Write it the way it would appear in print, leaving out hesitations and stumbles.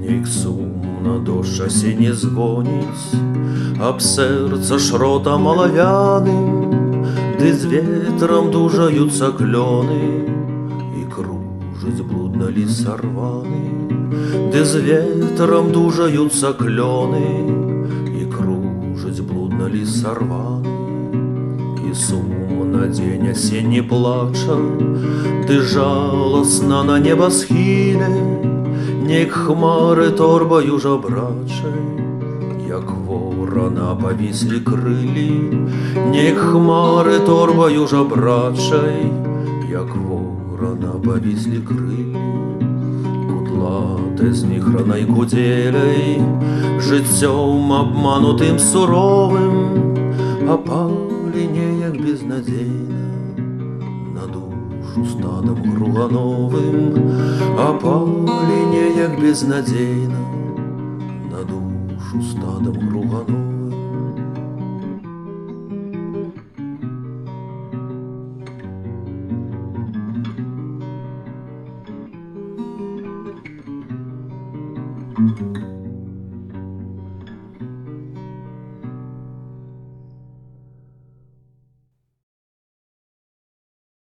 Нейк сумна дощ осінні згоніць аб сэрца шротам алавяным, ды з ветрам дужаюцца клёны і кружыць блудна ліс сарваны, ды з ветрам дужаюцца клёны і кружыць блудна ліс сарваны. І сумна дзень асенні плача, ды жаласна на небасхіле, нейк хмары торбаю жабрачай, як ворона павіслі крылі, нейк хмары торбаю жабрачай, як ворона павіслі крылі. Кудлаты з міхранай кудзеляй, жыццём абманутым суровым, апалі неяк безнадзейна на душу стадам гругановым, апалі неяк безнадзейна на душу стадам гругановым.